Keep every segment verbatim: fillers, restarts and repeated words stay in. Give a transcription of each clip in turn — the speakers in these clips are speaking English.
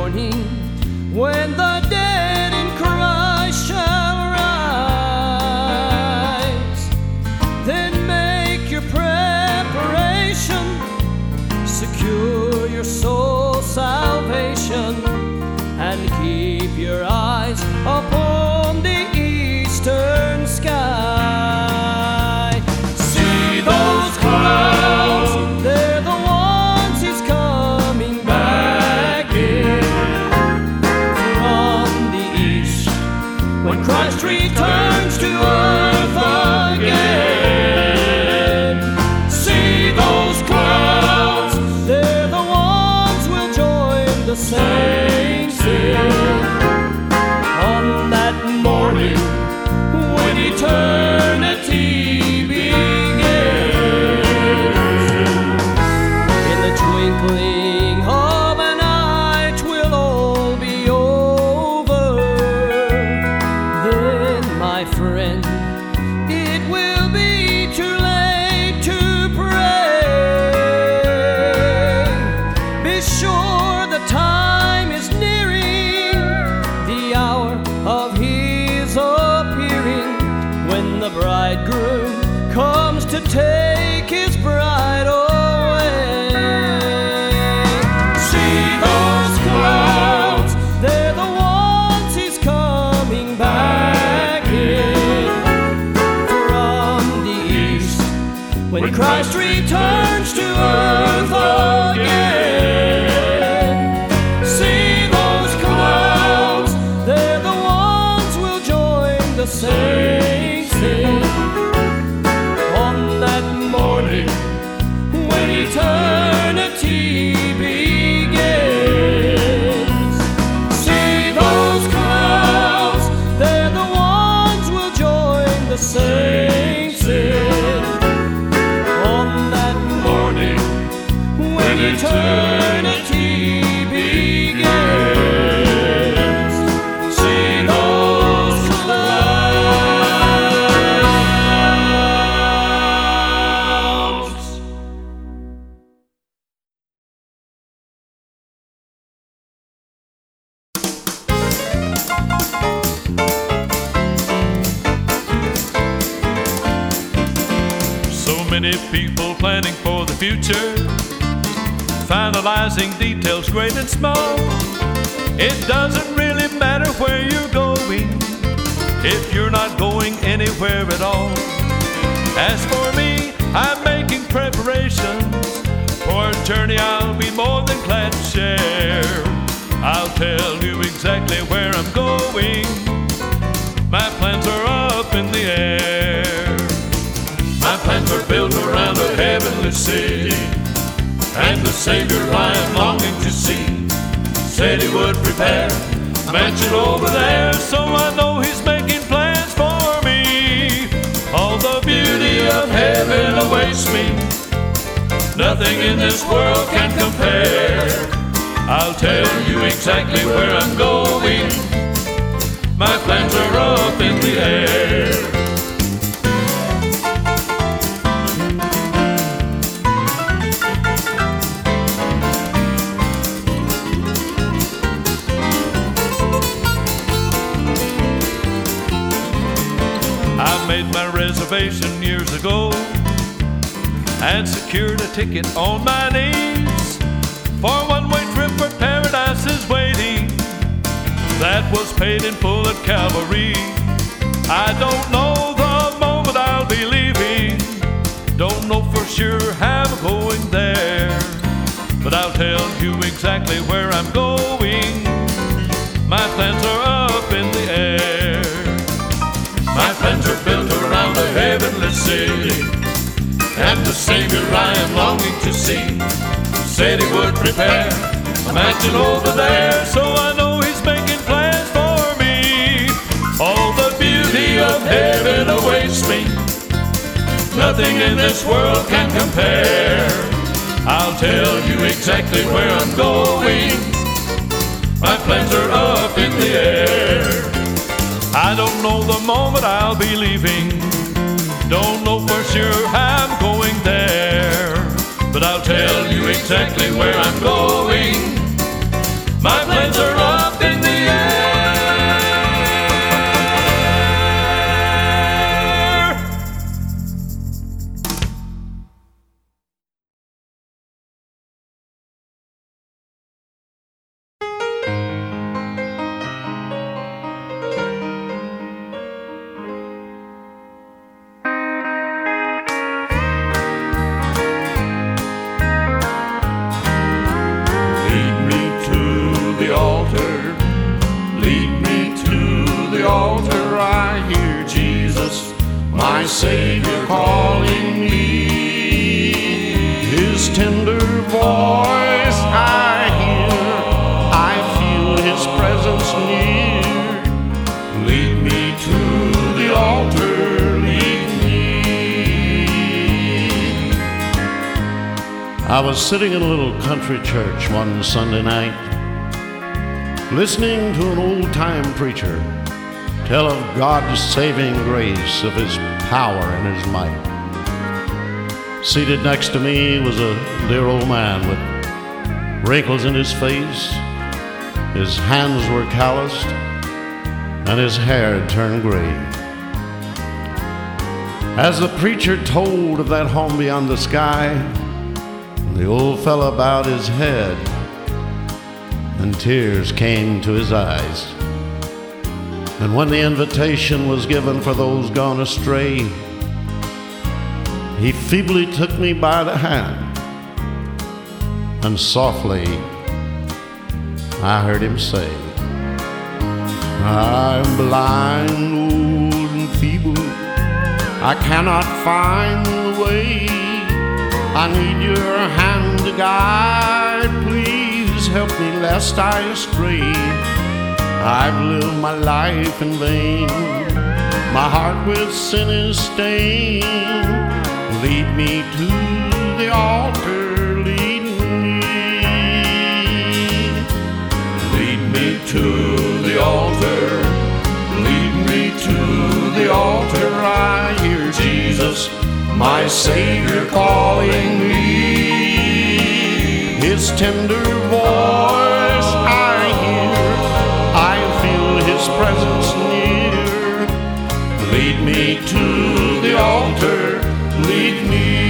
morning, when the dead in Christ shall rise, then make your preparation, secure your soul's salvation, and keep your eyes upon the eastern sky. See those clouds, they're the ones He's coming back in from the east, when Christ returns to earth again. See those clouds, they're the ones we'll join the saints in on that morning when eternity begins. In the twinkling of an eye, 'twill all be over. Then, my friend, it will be too late to pray. Be sure the time is nearing, the hour of His appearing, when the bridegroom comes to take his bride away. See those clouds, they're the ones He's coming back in from the east, when Christ returns to earth again. See those clouds, they're the ones we'll join the saints in on that morning when eternity begins. See those clouds, they're the ones we'll join the saints in on that morning when eternity begins. See those clouds. So many people planning for the future, finalizing details great and small. It doesn't really matter where you're going if you're not going anywhere at all. As for me, I'm making preparations for a journey I'll be more than glad to share. I'll tell you exactly where I'm going. My plans are up in the air. My plans are built around a heavenly city, and the Savior I am longing to see. Said He would prepare a mansion over there, so I know He's making plans for me. All the beauty of heaven awaits me. Nothing in this world can compare. I'll tell you exactly where I'm going. My plans are up in the air. I made my reservation years ago and secured a ticket on my knees for a one-way trip where paradise is waiting. That was paid in full at Calvary. I don't know the moment I'll be leaving, don't know for sure how I'm going there, but I'll tell you exactly where I'm going. My plans are up in the air. My plans are built around a heavenly city, and the Savior I am longing to see. Said He would prepare a mansion over there, so I know He's making plans for me. All the beauty of heaven awaits me. Nothing in this world can compare. I'll tell you exactly where I'm going. My plans are up in the air. I don't know the moment I'll be leaving, don't know for sure how I'm going there, but I'll tell you exactly where I'm going. My plans are up in the air. My Savior calling me, His tender voice I hear, I feel His presence near. Lead me to the altar, lead me. I was sitting in a little country church one Sunday night, listening to an old-time preacher tell of God's saving grace, of His power and His might. Seated next to me was a dear old man with wrinkles in his face. His hands were calloused and his hair had turned gray. As the preacher told of that home beyond the sky, the old fella bowed his head and tears came to his eyes. And when the invitation was given for those gone astray, he feebly took me by the hand, and softly I heard him say, I'm blind, old and feeble, I cannot find the way. I need your hand to guide, please help me lest I astray. I've lived my life in vain, my heart with sin is stained. Lead me to the altar, lead me. Lead me to the altar, lead me to the altar. I hear Jesus, my Savior, calling me. His tender voice I hear, I feel His presence near. Lead me to the altar, lead me.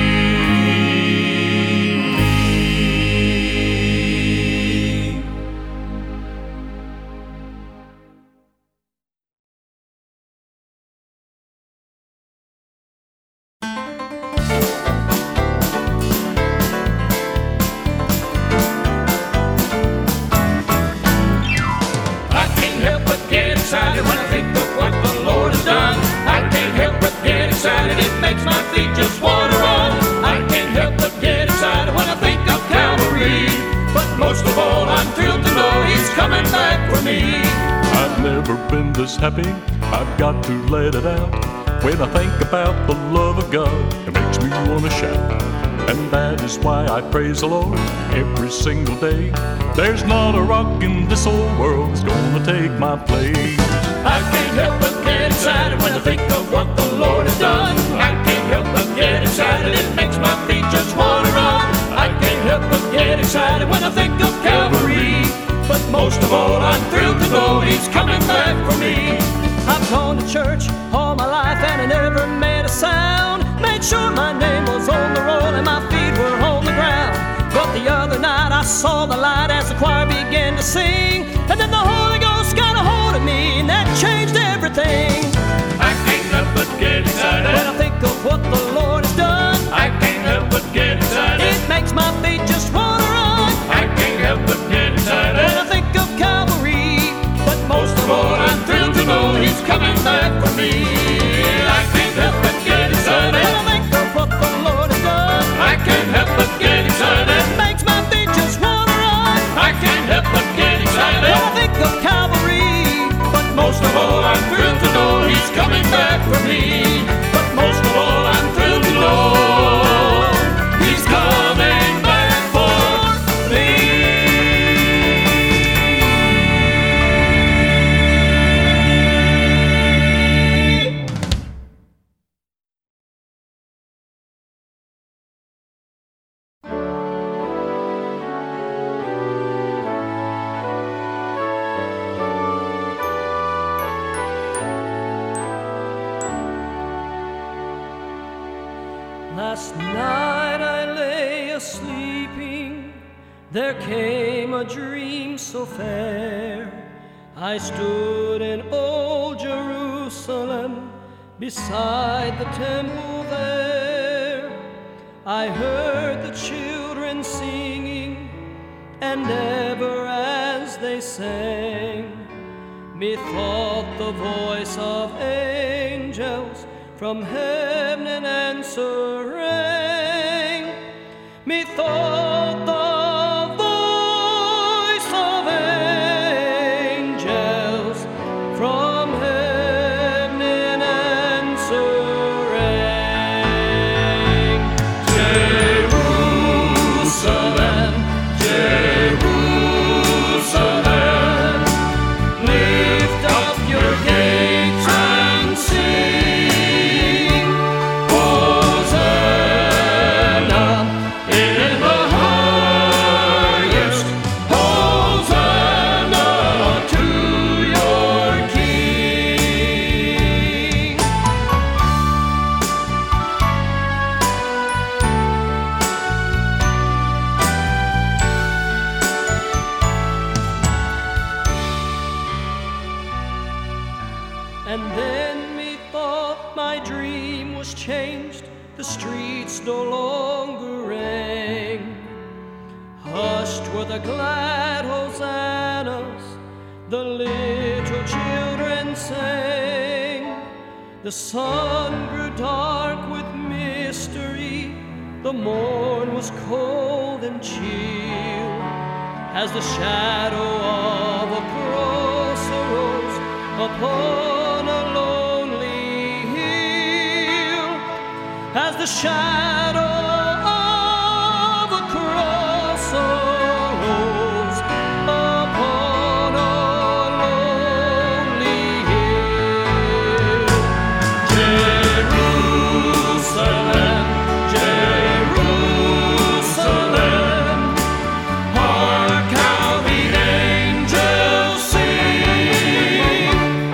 It makes my feet just want to run. I can't help but get excited when I think of Calvary. But most of all, I'm thrilled to know He's coming back for me. I've never been this happy, I've got to let it out. When I think about the love of God, it makes me want to shout. And that is why I praise the Lord every single day. There's not a rock in this old world that's gonna take my place. I can't help but get excited when I think of what the Lord has done. I can't help but get excited, it makes my feet just want to run. I can't help but get excited when I think of Calvary. But most of all, I'm thrilled to know He's coming back for me. I've gone to church all my life and I never made a sound. Made sure my name was on the roll and my feet were on the ground. But the other night I saw the light as the choir began to sing, and then the Holy Ghost got a hold of me and that changed everything. I can't help but get excited when I think of what the Lord has done. I can't help but get excited. It makes my feet just want to run. I can't help but get excited when I think of Calvary. But most of all, I'm thrilled to know He's coming back for me. I can't help but get excited when I think of what the Lord has done. I can't help but get excited. It makes my feet just want to run. I can't help but get excited when I think of Calvary. But most of all, I'm thrilled to know He's Last night I lay a-sleeping, there came a dream so fair. I stood in old Jerusalem, beside the temple there. I heard the children singing, and ever as they sang, methought the voice of angels from heaven an answer rang. Methought the voice of angels from heaven an answer rang. Jerusalem, Jerusalem, lift up your gates and sing. And then methought my dream was changed, the streets no longer rang. Hushed were the glad hosannas, the little children sang. The sun grew dark with mystery, the morn was cold and chill, as the shadow of a cross arose upon a lonely hill, as the shadow of a cross arose upon a lonely hill. Jerusalem, Jerusalem, hark how the angels sing.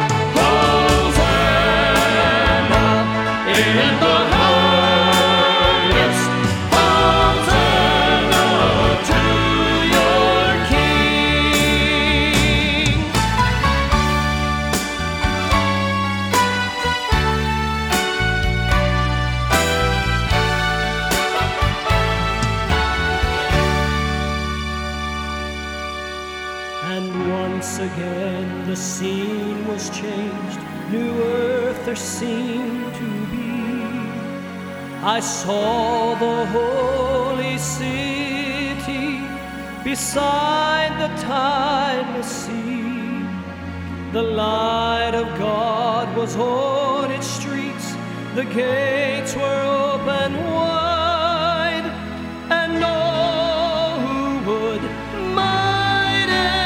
Hosanna in the highest, Hosanna to your King. And once again the scene was changed, new earth there seemed to be. I saw the holy city beside the tideless sea. The light of God was on its streets, the gates were open wide, and all who would might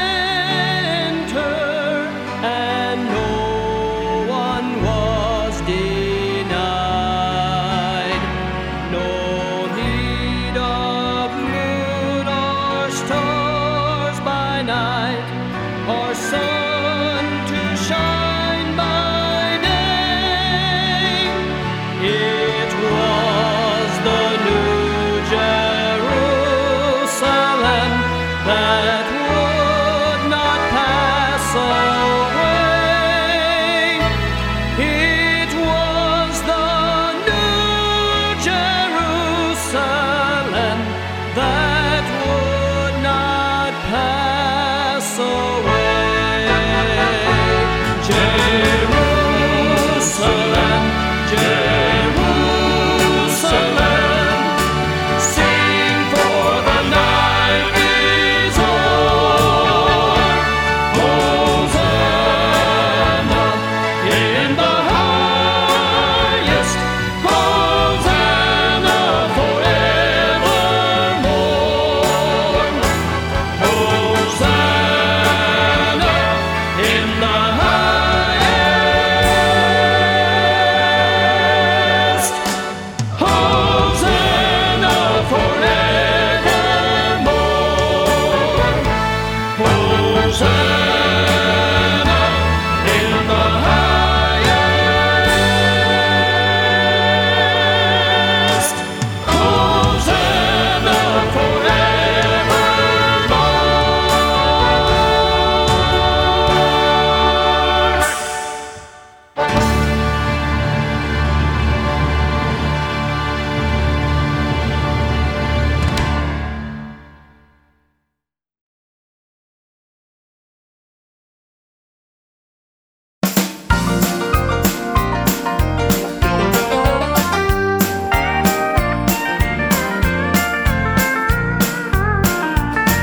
enter, and no one was denied. No need of moon or stars by night, or sun to shine by day. It was the new Jerusalem that would not pass away. It was the new Jerusalem that would not pass away. Jerusalem, Jerusalem, sing, for the night is over.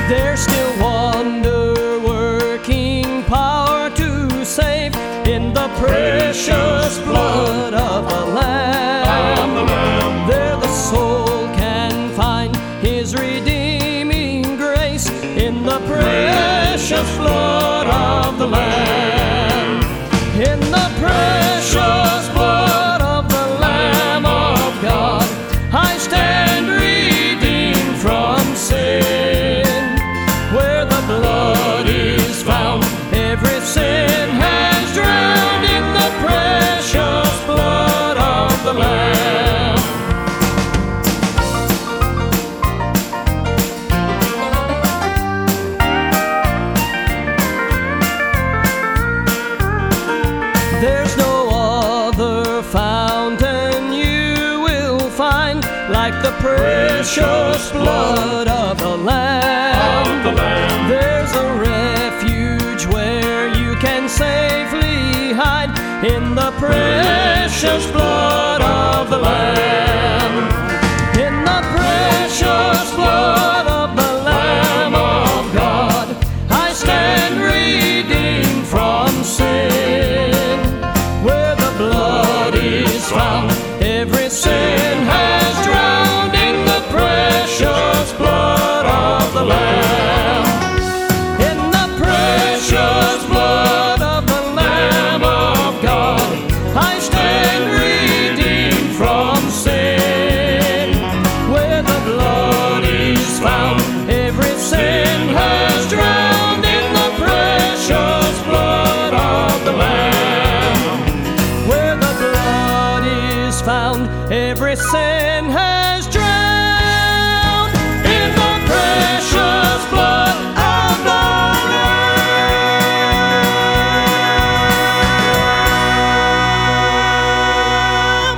There's still wonder-working power to save in the precious blood of the Lamb. There the soul can find His redeeming grace in the precious blood of the Lamb. In the precious blood of the Lamb of God, I stand redeemed from sin. Where the blood is found, every sin has drowned in the precious blood of the Lamb. There's no other fountain you will find like the precious blood of the Lamb. There's a refuge where you can safely hide in the precious blood of the Lamb. In the precious blood of the Lamb of God, I stand redeemed from sin. Where the blood is found, every sin has drowned in the precious blood of the Lamb. In the precious blood of the Lamb of God, I stand redeemed from sin. Where the blood is found, every sin has drowned in the precious blood of the Lamb. Where the blood is found, every sin has drowned in the precious blood of the Lamb.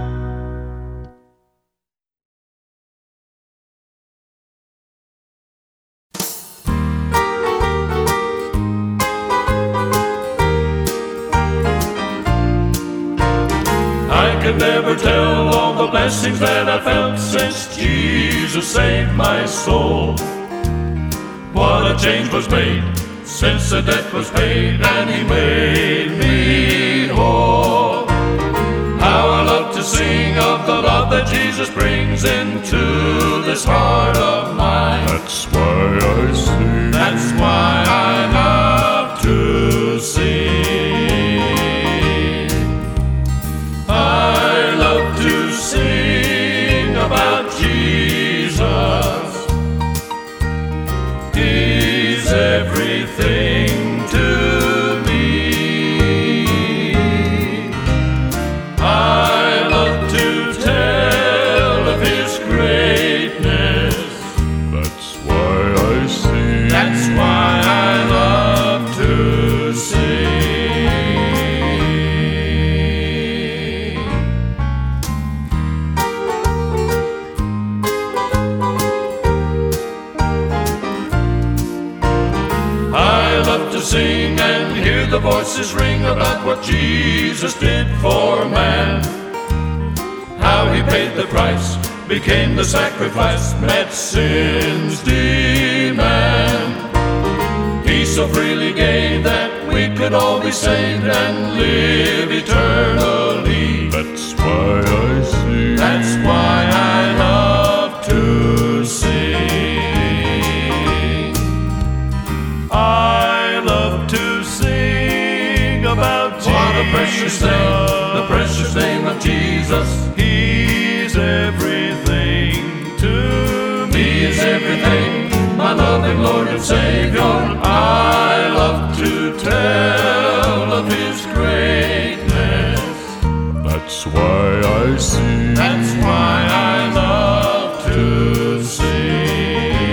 I could never tell all the blessings that I felt since Jesus saved my soul. What a change was made since the debt was paid and He made me whole. How I love to sing of the love that Jesus brings into this heart of mine. That's why I sing. That's why I love to sing. I love to sing about Jesus. He's everything to me. I love to tell of His greatness. That's why I sing. That's why I love to sing. I love to sing and hear the voices ring about what Jesus did for man. How He paid the price, became the sacrifice, met sin's demand. He so freely gave that we could all be saved and live eternally. That's why I sing. That's why I love to sing. I love to sing about Jesus. What a precious name, the precious name of Jesus. He's everything to me. He is everything, my loving Lord and Savior. I love to tell of His greatness. That's why I sing. That's why I love to sing.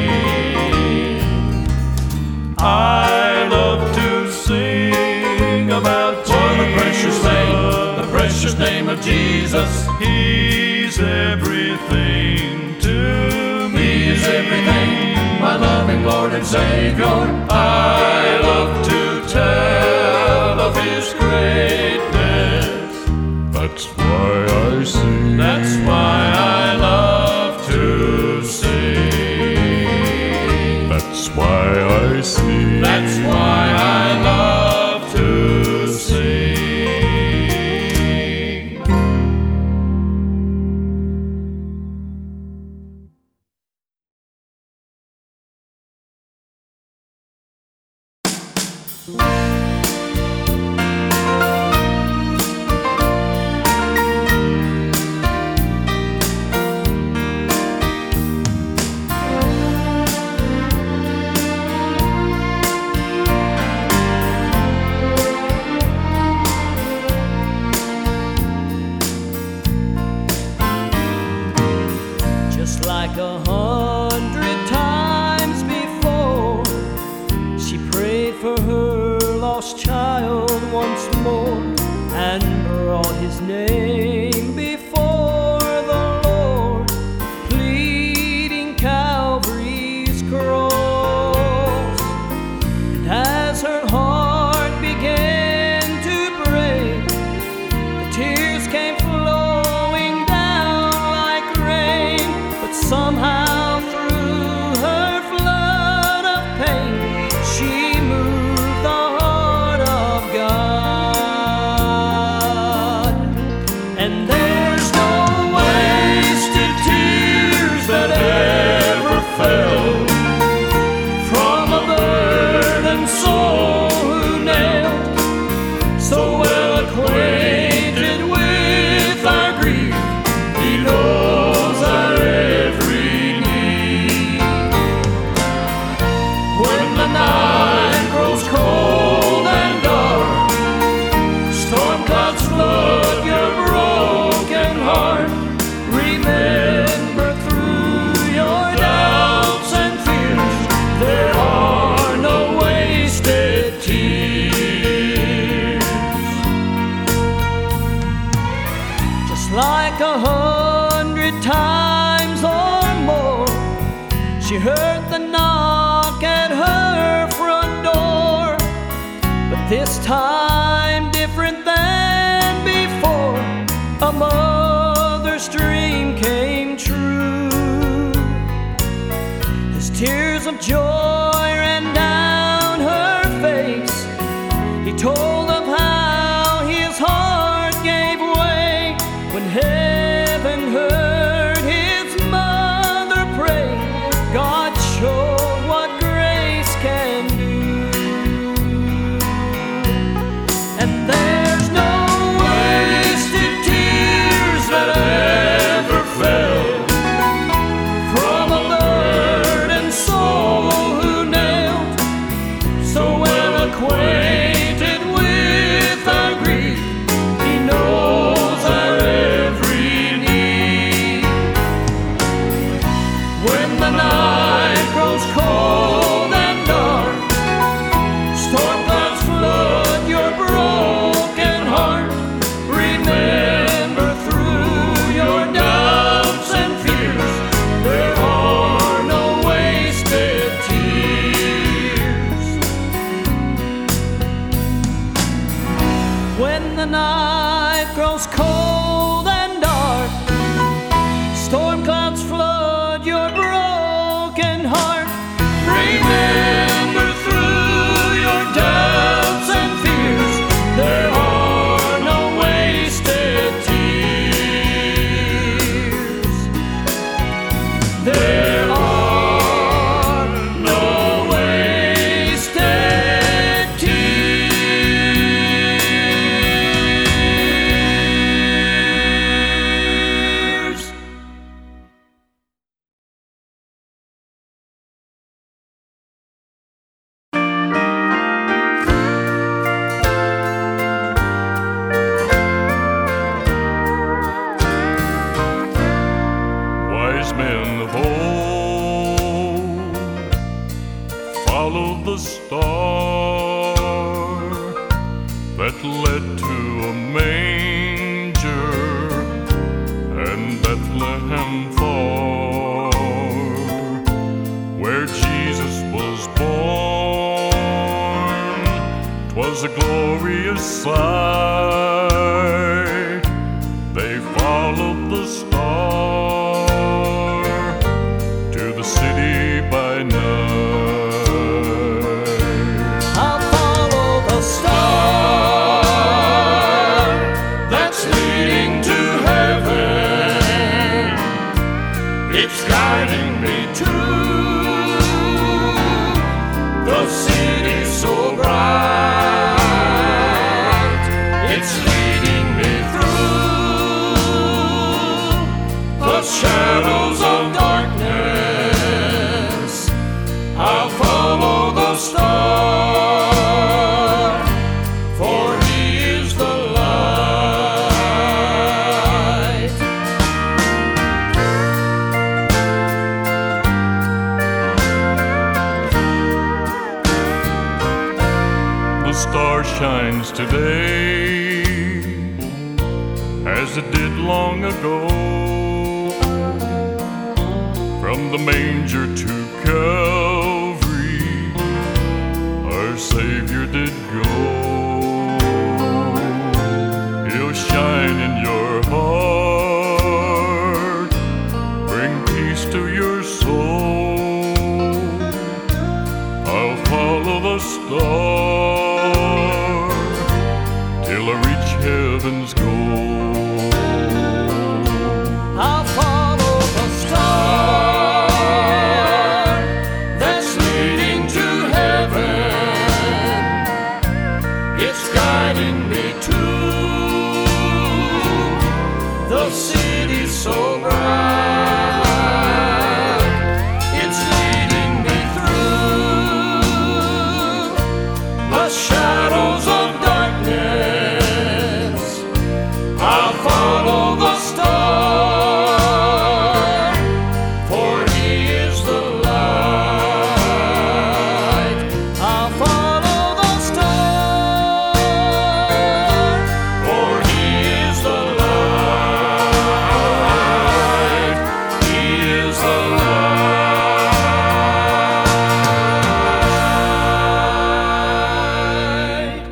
I love to sing about Jesus. What a precious name, the precious name of Jesus. He's everything to me. He is everything, my loving Lord and Savior. I love to tell of His greatness. That's why I sing. That's why I love to sing. That's That's why I sing. That's why I love to sing. Just like a hundred times before, she prayed for her lost child once more and brought his name before the Lord, pleading Calvary's cross. And as her heart began to break, the tears came flowing down like rain. But somehow through her flood of pain, she moved the heart of God. And there's no wasted tears that ever fell from a burdened soul who knelt, so well acquainted with our grief. He knows our every need. When the night grows cold and dark, storm clouds flood your broken heart, remember through your doubts and fears, there are no wasted tears. Just like a hundred times or more, she heard the knock at her front door. But this time different than before, a mother's dream came true. As tears of joy ran down her face, he told of how his heart gave way when heaven heard his mother pray. God showed what grace can do. And there's no wasted tears that ever fell from a burdened soul who knelt, so well acquainted with our grief. He knows our every need. When the night grows cold and dark, storm clouds flood your broken heart, remember through your doubts and fears, there are no wasted tears. When the night grows cold and dark, storm clouds flood your broken heart, remember through your doubts and fears, there are no wasted tears. There are no wasted tears. Wise men of old followed the star that led to a manger and Bethlehem far, where Jesus was born. 'Twas a glorious sight. They followed the star to the city by night. star shines today as it did long ago. From the manger to Calvary, our Savior did go. He'll shine in your heart, bring peace to your soul. I'll follow the star till I reach heaven's goal. I'll follow the star that's leading to heaven. It's guiding me to the city so bright. It's leading me through the shadows of darkness. I'll follow the star, for he is the light. I'll follow the star, for he is the light. He is the light.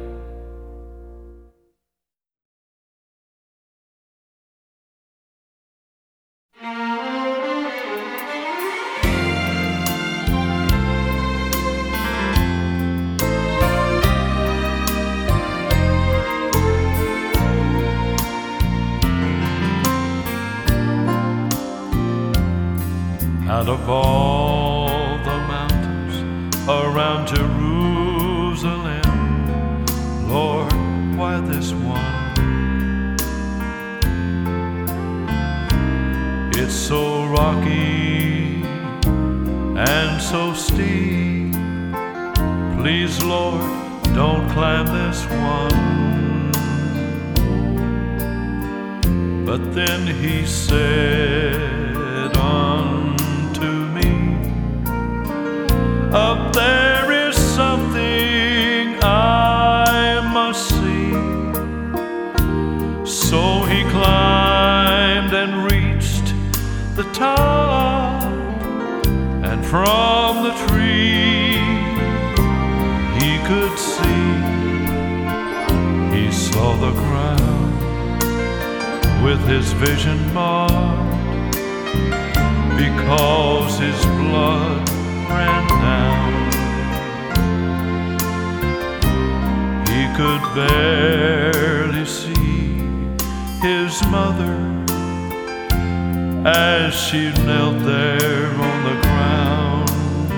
Out of all the mountains around Jerusalem, Lord, why this one? It's so rocky and so steep. Please, Lord, don't climb this one. But then he said unto me, up there is something I must see. So he climbed and reached the top, and from the tree he could see. He saw the ground with his vision marred, because his blood ran down. He could barely see his mother as she knelt there on the ground.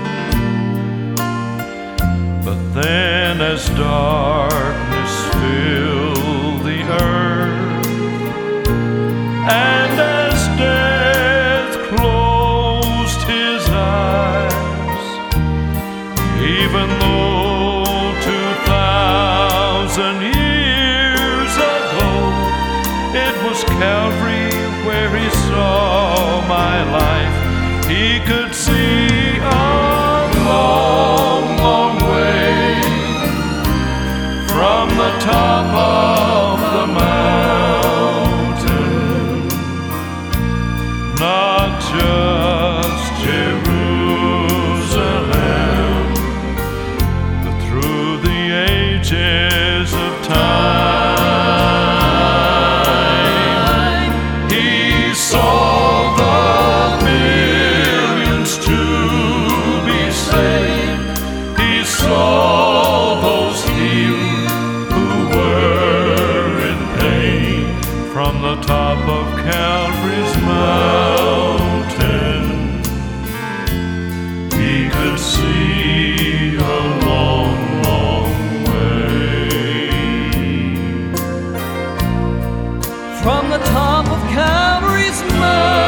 But then as darkness filled the earth, and as death closed his eyes, even though two thousand years ago it was Calvary where he saw my life, he could see a long, long way from the top of the mountain. Not just Jerusalem, but through the ages of time, he saw the millions to be saved. He saw those healed who were in pain. From the top of Calvary's mountain, he could see a long, long way. From the top of Calvary's mountain,